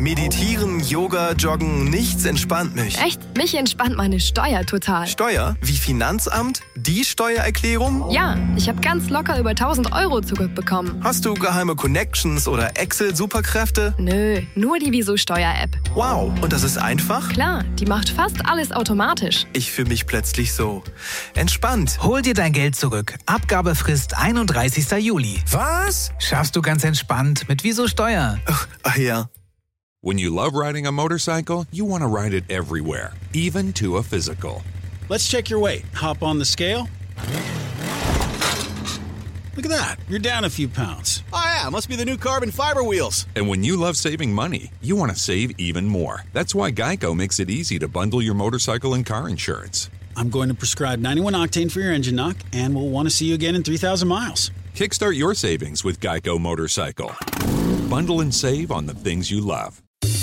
Meditieren, Yoga, Joggen, nichts entspannt mich. Echt? Mich entspannt meine Steuer total. Steuer? Wie Finanzamt? Die Steuererklärung? Ja, ich habe ganz locker über 1.000 Euro zurückbekommen. Hast du geheime Connections oder Excel-Superkräfte? Nö, nur die Wieso-Steuer-App. Wow, und das ist einfach? Klar, die macht fast alles automatisch. Ich fühle mich plötzlich so entspannt. Hol dir dein Geld zurück. Abgabefrist 31. Juli. Was? Schaffst du ganz entspannt mit Wieso Steuer. Ach ja. When you love riding a motorcycle, you want to ride it everywhere, even to a physical. Let's check your weight. Hop on the scale. Look at that. You're down a few pounds. Oh, yeah. Must be the new carbon fiber wheels. And when you love saving money, you want to save even more. That's why Geico makes it easy to bundle your motorcycle and car insurance. I'm going to prescribe 91 octane for your engine knock, and we'll want to see you again in 3,000 miles. Kickstart your savings with Geico Motorcycle. Bundle and save on the things you love.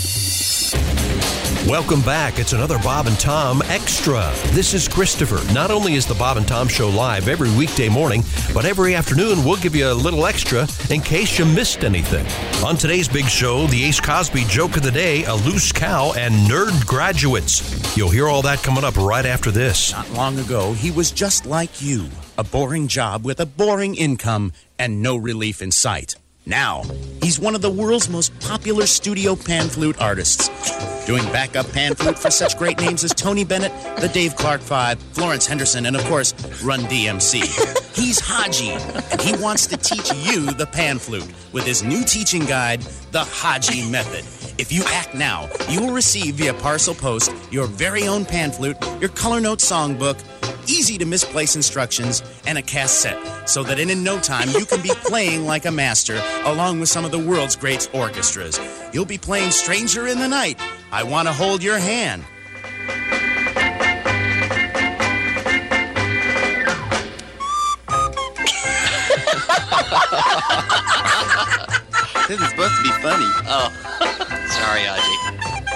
Welcome back. It's another Bob and Tom Extra. This is Christopher. Not only is the Bob and Tom Show live every weekday morning, but every afternoon we'll give you a little extra in case you missed anything. On today's big show, the Ace Cosby joke of the day, a loose cow, and nerd graduates. You'll hear all that coming up right after this. Not long ago, he was just like you. A boring job with a boring income and no relief in sight. Now, he's one of the world's most popular studio pan flute artists, doing backup pan flute for such great names as Tony Bennett, the Dave Clark Five, Florence Henderson, and of course, Run DMC. He's Haji, and he wants to teach you the pan flute with his new teaching guide, the Haji Method. If you act now, you will receive via parcel post your very own pan flute, your color note songbook, easy to misplace instructions, and a cassette, so that in no time you can be playing like a master along with some of the world's great orchestras. You'll be playing Stranger in the Night, I Want to Hold Your Hand. This is supposed to be funny. Oh, sorry, Haji.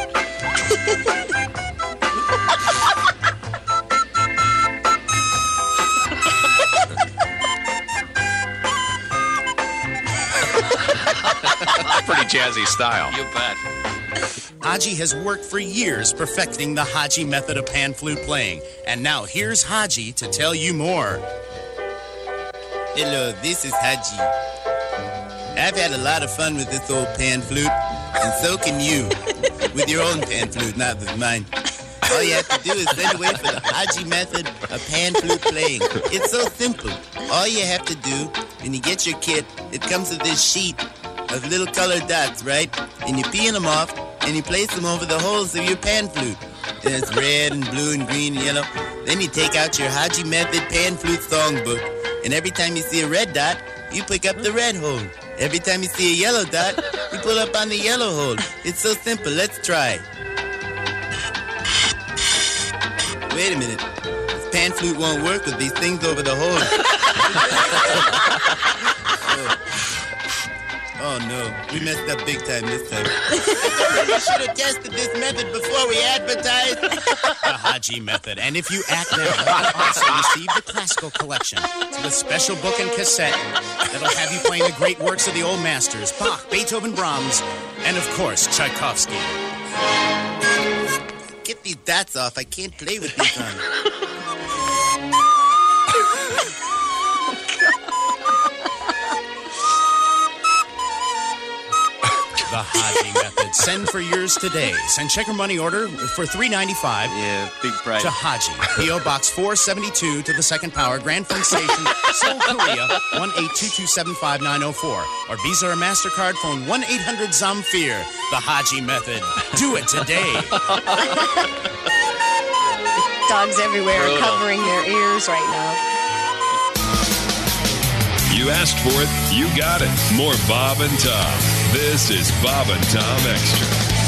Pretty jazzy style. You bet. Haji has worked for years perfecting the Haji method of pan flute playing. And now here's Haji to tell you more. Hello, this is Haji. I've had a lot of fun with this old pan flute, and so can you. With your own pan flute, not with mine. All you have to do is send away for the Haji method of pan flute playing. It's so simple. All you have to do, when you get your kit, it comes with this sheet of little colored dots, right? And you peel them off, and you place them over the holes of your pan flute. And it's red and blue and green and yellow. Then you take out your Haji method pan flute songbook, and every time you see a red dot, you pick up the red hole. Every time you see a yellow dot, you pull up on the yellow hole. It's so simple. Let's try. Wait a minute. This pan flute won't work with these things over the hole. Oh no, we messed up big time this time. We should have tested this method before we advertised. The Haji method. And if you act now, you'll also receive the classical collection. It's a special book and cassette that'll have you playing the great works of the old masters, Bach, Beethoven, Brahms, and of course, Tchaikovsky. Get these dots off. I can't play with these on. The Haji method. Send for yours today. Send check or money order for $3.95. Yeah, big price. To Haji. P.O. Box 472 to the Second Power, Grand Funk Station, Seoul, Korea, 1-822-75904. Or Visa or MasterCard phone 1-800-ZAMFIR. The Haji method. Do it today. Dogs everywhere are covering their ears right now. You asked for it, you got it. More Bob and Tom. This is Bob and Tom Extra.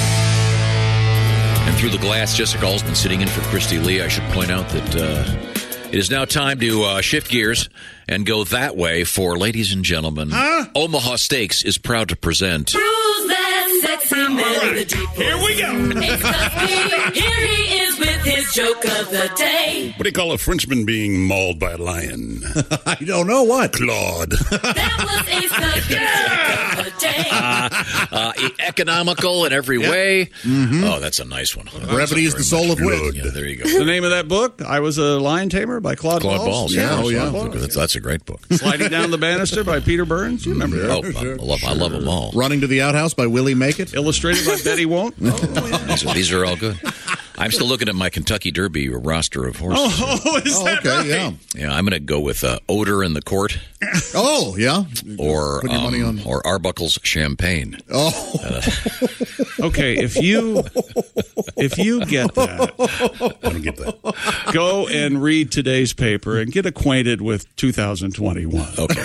And through the glass, Jessica Alsman sitting in for Christy Lee. I should point out that it is now time to shift gears and go that way for, ladies and gentlemen, Omaha Steaks is proud to present... Cruise that sexy man in the deep. Here we go. Here he is with his Today's joke of the day. What do you call a Frenchman being mauled by a lion? I don't know what. Claude. That was Ace Cookie joke of the day. Economical in every way. Mm-hmm. Oh, that's a nice one. Brevity is the soul of wit. Yeah, there you go. The name of that book, I Was a Lion Tamer by Claude Balls. Yeah, That's a great book. Sliding Down the Banister by Peter Burns. You remember that? I love them all. Running to the Outhouse by Willie Make It. Illustrated by Betty Won't. These are all good. I'm still looking at my Kentucky Derby roster of horses. Oh, is that right? Yeah, I'm going to go with Odor in the Court. Oh, yeah. Or Put your money on. Or Arbuckle's Champagne. Oh. Okay, if you get that, I don't get that. go and read today's paper and get acquainted with 2021. Okay.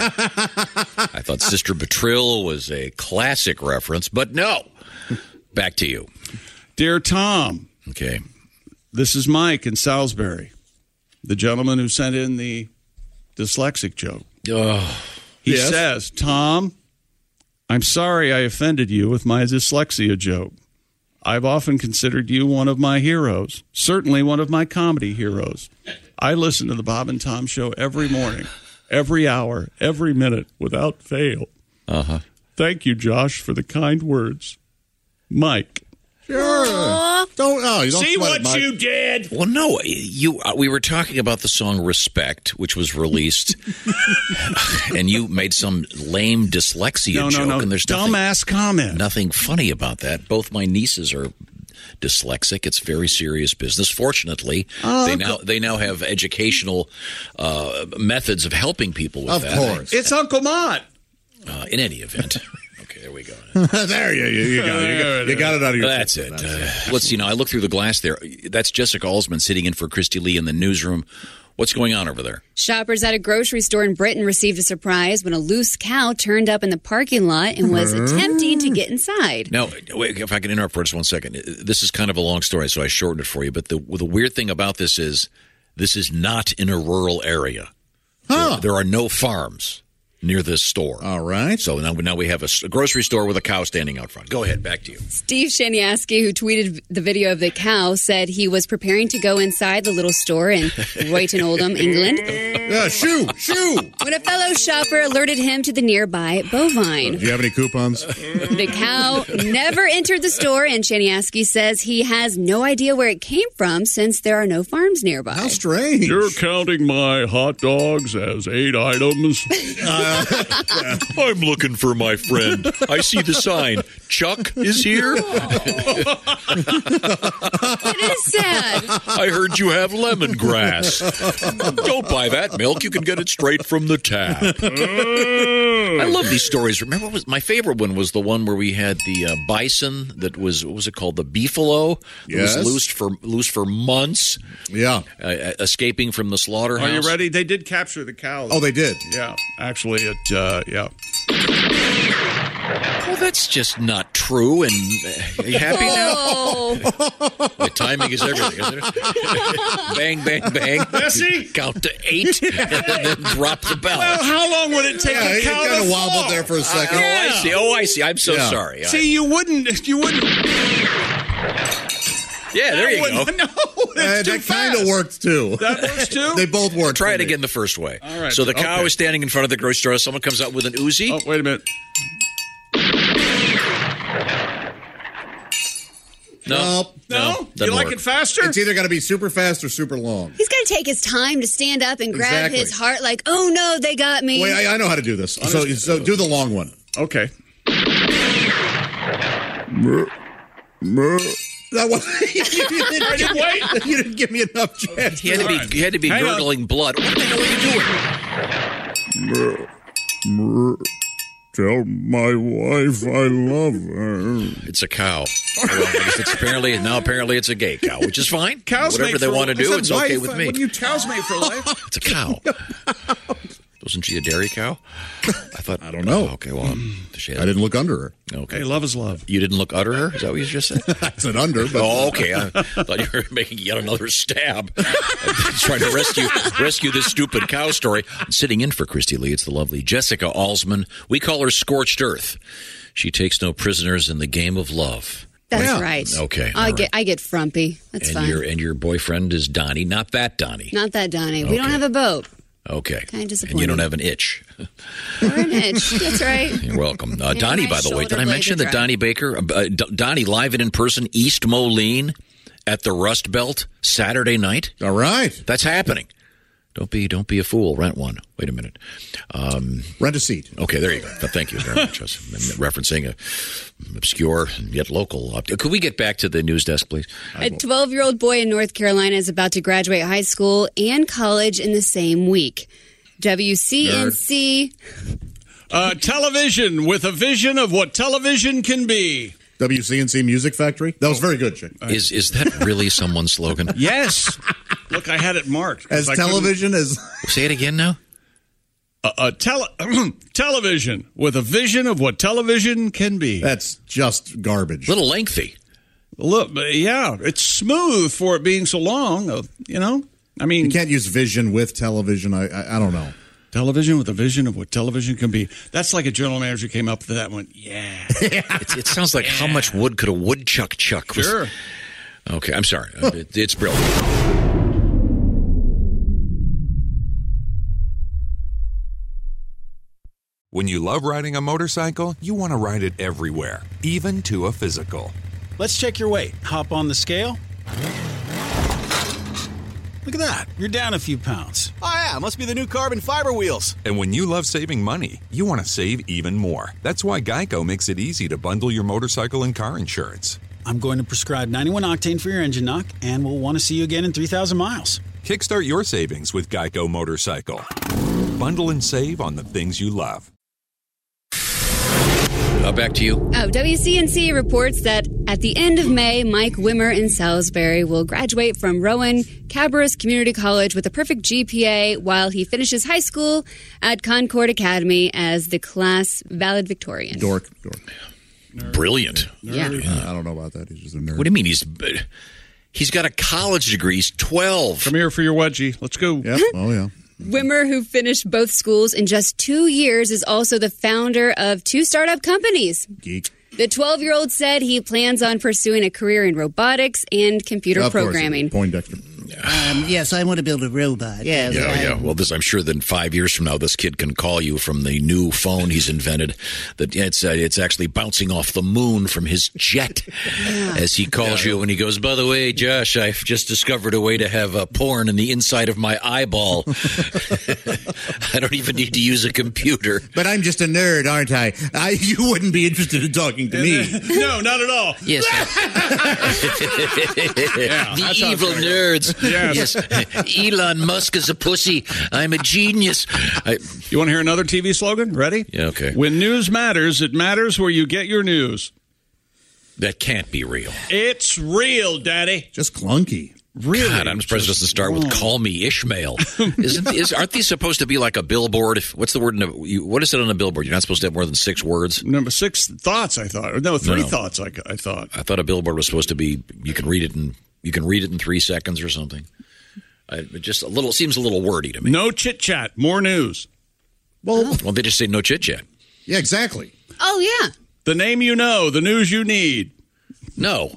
I thought Sister Betril was a classic reference, but no. Back to you. Dear Tom. Okay. This is Mike in Salisbury, the gentleman who sent in the dyslexic joke. He says, Tom, I'm sorry I offended you with my dyslexia joke. I've often considered you one of my heroes, certainly one of my comedy heroes. I listen to the Bob and Tom Show every morning, every hour, every minute, without fail. Uh-huh. Thank you, Josh, for the kind words. Mike. Sure. You don't see what you did. Well, no, we were talking about the song "Respect," which was released, and you made some lame dyslexia joke. No, and there's dumbass comment. Nothing funny about that. Both my nieces are dyslexic. It's very serious business. Fortunately, they now have educational methods of helping people with that. Of course, it's Uncle Mott. In any event. There we go. There you got it. You got it out of your That's system. it. Let's see. Now, I look through the glass there. That's Jessica Alsman sitting in for Christy Lee in the newsroom. What's going on over there? Shoppers at a grocery store in Britain received a surprise when a loose cow turned up in the parking lot and was attempting to get inside. Now, wait, if I can interrupt for just 1 second. This is kind of a long story, so I shortened it for you. But the weird thing about this is not in a rural area. Huh. There are no farms near this store. All right. So now we have a grocery store with a cow standing out front. Go ahead, back to you. Steve Shaniaski, who tweeted the video of the cow, said he was preparing to go inside the little store in Royton Oldham, England. Yeah, shoo! When a fellow shopper alerted him to the nearby bovine. Do you have any coupons? The cow never entered the store, and Shaniaski says he has no idea where it came from since there are no farms nearby. How strange. You're counting my hot dogs as 8 items? I'm looking for my friend. I see the sign. Chuck is here. It is sad. I heard you have lemongrass. Don't buy that milk. You can get it straight from the tap. I love these stories. Remember, my favorite one was the one where we had the bison that was, what was it called? The beefalo. Yes. It was loose for months. Yeah. Escaping from the slaughterhouse. Are you ready? They did capture the cows. Oh, they did? Yeah. Actually, yeah. Well, that's just not true. And are you happy now? The timing is everything, isn't it? Bang, bang, bang. Bessie? Count to 8 and then drop the bell. Well, how long would it take a cow you kind to of wobbled fall? there for a second. I see. I'm so sorry. See, you wouldn't. Yeah, there you go. No, that kind of worked, too. That works, too? They both worked. Try it again the first way. All right. So the cow is standing in front of the grocery store. Someone comes out with an Uzi. Oh, wait a minute. No. You like it faster? It's either got to be super fast or super long. He's going to take his time to stand up and grab Exactly. his heart like, oh, no, they got me. Wait, I know how to do this. So do the long one. Okay. That one. You didn't give me enough chance. He had to be gurgling blood. What the hell are you doing? Tell my wife I love her. It's a cow. Well, I guess apparently it's a gay cow, which is fine. Cows Whatever they want to do, it's okay with me. What do you cows made for life? It's a cow. Wasn't she a dairy cow? I don't know. Okay, well, I didn't look under her. Okay, hey, love is love. You didn't look under her? Is that what you just said? I said under. But okay. I thought you were making yet another stab. Trying to rescue this stupid cow story. Sitting in for Christy Lee, it's the lovely Jessica Alsman. We call her Scorched Earth. She takes no prisoners in the game of love. That's right. Okay. I get frumpy. That's fine. And your boyfriend is Donnie, not that Donnie. Not that Donnie. We don't have a boat. Okay. Kind of disappointing. And you don't have an itch. Or an itch. That's right. You're welcome. Donnie, by the way, did I mention that Donnie Baker, Donnie live and in person, East Moline at the Rust Belt Saturday night? All right. That's happening. Don't be a fool. Rent one. Wait a minute. Rent a seat. Okay, there you go. Thank you very much. I was referencing a obscure yet local. Could we get back to the news desk, please? A 12-year-old boy in North Carolina is about to graduate high school and college in the same week. WCNC. Television with a vision of what television can be. WCNC Music Factory. That was very good, Chick. Is that really someone's slogan? Yes. Look, I had it marked. As television as... Say it again now. Television with a vision of what television can be. That's just garbage. A little lengthy. Look, yeah, it's smooth for it being so long. I mean, you can't use vision with television. I don't know. Television with a vision of what television can be. That's like a general manager came up with that one. Yeah. It sounds like how much wood could a woodchuck chuck? Sure. Okay, I'm sorry. It's brilliant. When you love riding a motorcycle, you want to ride it everywhere, even to a physical. Let's check your weight. Hop on the scale. Look at that. You're down a few pounds. Oh, yeah. Must be the new carbon fiber wheels. And when you love saving money, you want to save even more. That's why Geico makes it easy to bundle your motorcycle and car insurance. I'm going to prescribe 91 octane for your engine knock, and we'll want to see you again in 3,000 miles. Kickstart your savings with Geico Motorcycle. Bundle and save on the things you love. Back to you. WCNC reports that at the end of May, Mike Wimmer in Salisbury will graduate from Rowan Cabras Community College with a perfect GPA while he finishes high school at Concord Academy as the class valedictorian. Dork. Brilliant. Yeah. I don't know about that. He's just a nerd. What do you mean he's got a college degree? He's 12. Come here for your wedgie. Let's go. Yep. Oh, yeah. Wimmer, who finished both schools in just 2 years, is also the founder of 2 startup companies. Geek. The 12-year-old said he plans on pursuing a career in robotics and computer programming. Poindexter. Yes, I want to build a robot. Yeah. Well, I'm sure that in 5 years from now, this kid can call you from the new phone he's invented. That it's actually bouncing off the moon from his jet as he calls you, and he goes, "By the way, Josh, I've just discovered a way to have porn in the inside of my eyeball. I don't even need to use a computer." But I'm just a nerd, aren't I? You wouldn't be interested in talking to me. No, not at all. Yes. The evil nerds. Yes. Elon Musk is a pussy. I'm a genius. You want to hear another TV slogan? Ready? Yeah, okay. When news matters, it matters where you get your news. That can't be real. It's real, Daddy. Just clunky. Really? God, I'm surprised it doesn't start with "Call me Ishmael." Aren't these supposed to be like a billboard? What's the word? What is it on a billboard? You're not supposed to have more than 6 words. Number 6 thoughts. I thought. No, 3 thoughts. I thought. I thought a billboard was supposed to be you can read it in 3 seconds or something. It just seems a little wordy to me. No chit chat, more news. Well, they just say no chit chat. Yeah, exactly. Oh yeah. The name you know, the news you need. No.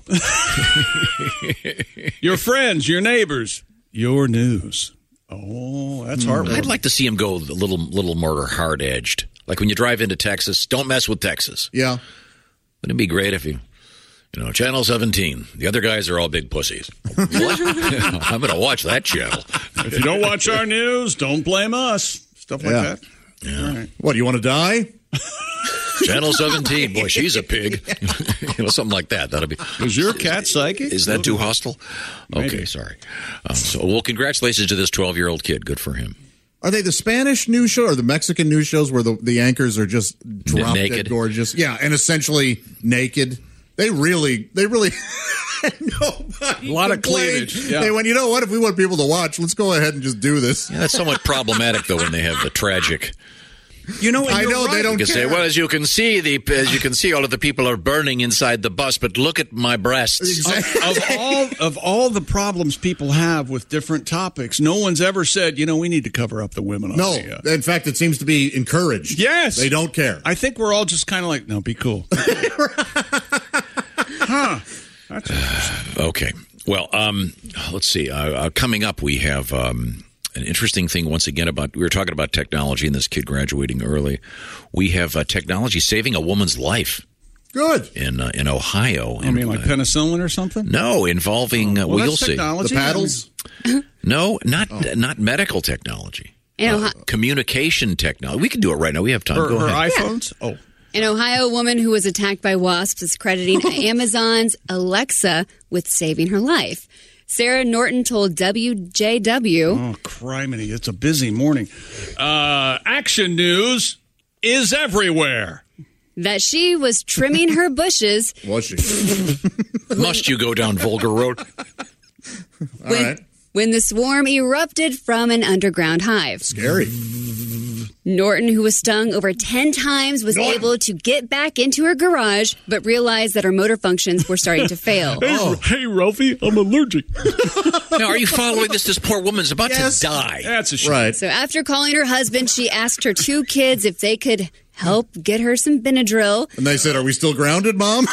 Your friends, your neighbors, your news. Oh, that's heartwarming. I'd like to see him go a little more hard-edged. Like when you drive into Texas, don't mess with Texas. Yeah. Wouldn't it be great if Channel 17, the other guys are all big pussies. What? I'm going to watch that channel. If you don't watch our news, don't blame us. Stuff like that. Yeah. Right. What, you want to die? Channel 17. Boy, she's a pig. Something like that. That'll be. Is your cat psychic? Is that too hostile? Maybe. Okay, sorry. Congratulations to this 12-year-old kid. Good for him. Are they the Spanish news show or the Mexican news shows where the anchors are just drop dead gorgeous? Yeah, and essentially naked. They really nobody. A lot of cleavage. Yeah. They went, you know what? If we want people to watch, let's go ahead and just do this. Yeah, that's somewhat problematic though when they have the tragic. You know, I know they don't care. Say, well, as you can see, all of the people are burning inside the bus, but look at my breasts. Exactly. Of all the problems people have with different topics, no one's ever said, we need to cover up the women. On in fact, it seems to be encouraged. Yes, they don't care. I think we're all just kind of like, no, be cool. Huh. That's interesting. Okay. Well, let's see. Coming up, we have an interesting thing once again we were talking about technology and this kid graduating early. We have technology saving a woman's life. Good. In Ohio. I mean, like penicillin or something? No, involving, we'll see. The paddles? No, not medical technology. In communication technology. We can do it right now. We have time. Go ahead. iPhones? Yeah. Oh. An Ohio woman who was attacked by wasps is crediting Amazon's Alexa with saving her life. Sarah Norton told WJW. Oh, criminy. It's a busy morning. Action news is everywhere. That she was trimming her bushes. Was she? Must you go down Vulgar Road? All right. When the swarm erupted from an underground hive. Scary. Norton, who was stung over 10 times, was able to get back into her garage, but realized that her motor functions were starting to fail. Hey, Ralphie, I'm allergic. Now, are you following this? This poor woman's about to die. That's a shame. Right. So after calling her husband, she asked her 2 kids if they could help get her some Benadryl. And they said, "Are we still grounded, Mom?"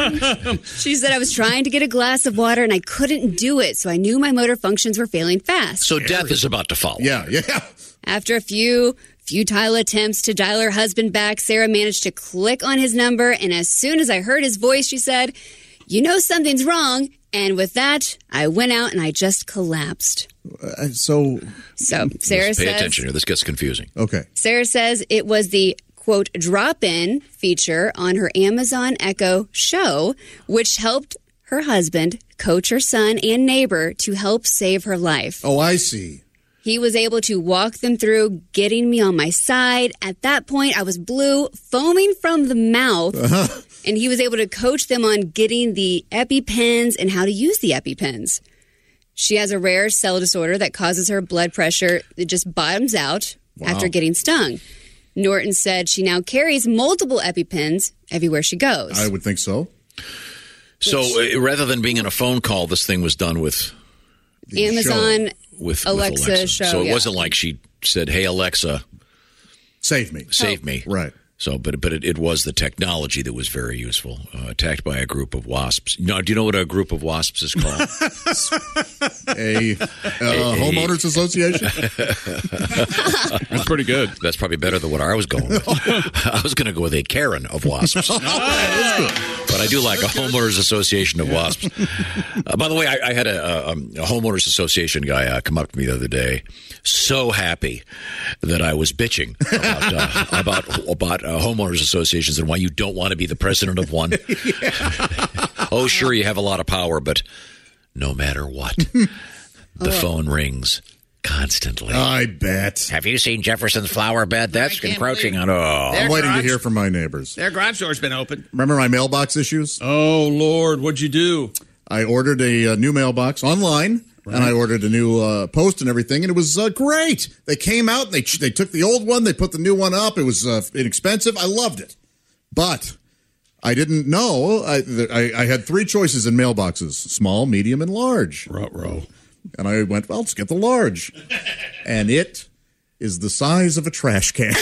She said, "I was trying to get a glass of water and I couldn't do it, so I knew my motor functions were failing fast." So death is about to follow. Yeah. After a few futile attempts to dial her husband back, Sarah managed to click on his number, and as soon as I heard his voice, she said, "You know something's wrong." And with that, I went out and I just collapsed. So Sarah says... Pay attention here. This gets confusing. Okay. Sarah says it was the, quote, drop-in feature on her Amazon Echo show, which helped her husband coach her son and neighbor to help save her life. Oh, I see. He was able to walk them through getting me on my side. At that point, I was blue, foaming from the mouth, and he was able to coach them on getting the EpiPens and how to use the EpiPens. She has a rare cell disorder that causes her blood pressure. It just bottoms out after getting stung. Norton said she now carries multiple EpiPens everywhere she goes. I would think so. So rather than being in a phone call, this thing was done with Amazon with Alexa show. So it wasn't like she said, "Hey Alexa, save me." Save me. Right. So, but it was the technology that was very useful. Attacked by a group of wasps. Now, do you know what a group of wasps is called? a homeowners association. That's pretty good. That's probably better than what I was going with. I was going to go with a Karen of wasps. That is good. But I do like a homeowners association of wasps. By the way, I had a homeowners association guy come up to me the other day, so happy that I was bitching about homeowners associations and why you don't want to be the president of one. Oh, sure, you have a lot of power, but no matter what, the phone rings constantly. I bet. Have you seen Jefferson's flower bed? That's encroaching on... I'm waiting to hear from my neighbors. Their garage door's been open. Remember my mailbox issues? Oh, Lord, what'd you do? I ordered a new mailbox online. Right. And I ordered a new post and everything, and it was great. They came out, and they took the old one, they put the new one up. It was inexpensive. I loved it. But I didn't know. I had 3 choices in mailboxes, small, medium, and large. Ruh-roh. And I went, well, let's get the large. And it is the size of a trash can.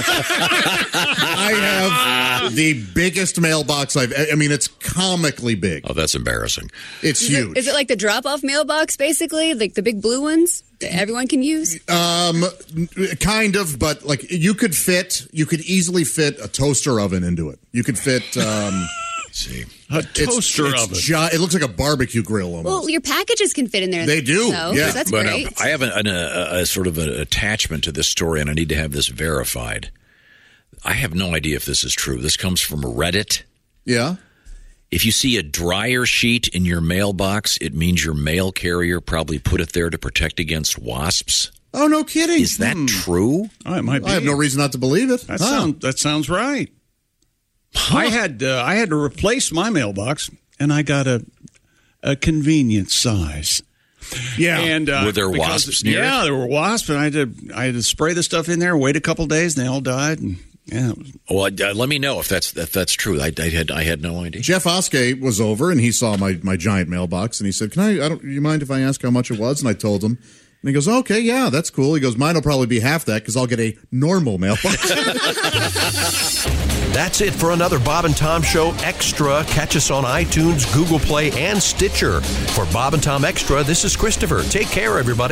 I have the biggest mailbox I mean, it's comically big. Oh, that's embarrassing. It's huge. Is it like the drop-off mailbox, basically? Like the big blue ones that everyone can use? Kind of, but like you could easily fit a toaster oven into it. You could fit... see. A toaster oven. It looks like a barbecue grill almost. Well, your packages can fit in there. They do. So that's but great. I have a sort of an attachment to this story, and I need to have this verified. I have no idea if this is true. This comes from Reddit. Yeah. If you see a dryer sheet in your mailbox, it means your mail carrier probably put it there to protect against wasps. Oh, no kidding. Is that true? Oh, it might be. I have no reason not to believe it. That sounds right. Huh. I had to replace my mailbox, and I got a convenient size. Yeah, and were there wasps near it? Yeah, there were wasps, and I had to spray the stuff in there, wait a couple of days, and they all died. And yeah. Well, let me know if that's true. I had no idea. Jeff Oskey was over, and he saw my giant mailbox, and he said, "Do you mind if I ask how much it was?" And I told him. he goes, okay, yeah, that's cool. He goes, mine will probably be half that because I'll get a normal mailbox. That's it for another Bob and Tom Show Extra. Catch us on iTunes, Google Play, and Stitcher. For Bob and Tom Extra, this is Christopher. Take care, everybody.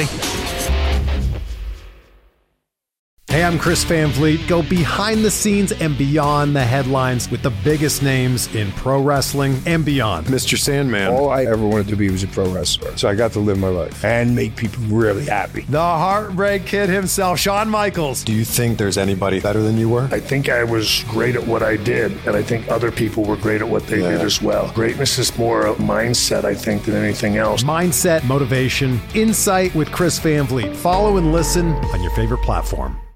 Hey, I'm Chris Van Vliet. Go behind the scenes and beyond the headlines with the biggest names in pro wrestling and beyond. Mr. Sandman. All I ever wanted to be was a pro wrestler. So I got to live my life and make people really happy. The Heartbreak Kid himself, Shawn Michaels. Do you think there's anybody better than you were? I think I was great at what I did, and I think other people were great at what they did as well. Greatness is more a mindset, I think, than anything else. Mindset, motivation, insight with Chris Van Vliet. Follow and listen on your favorite platform.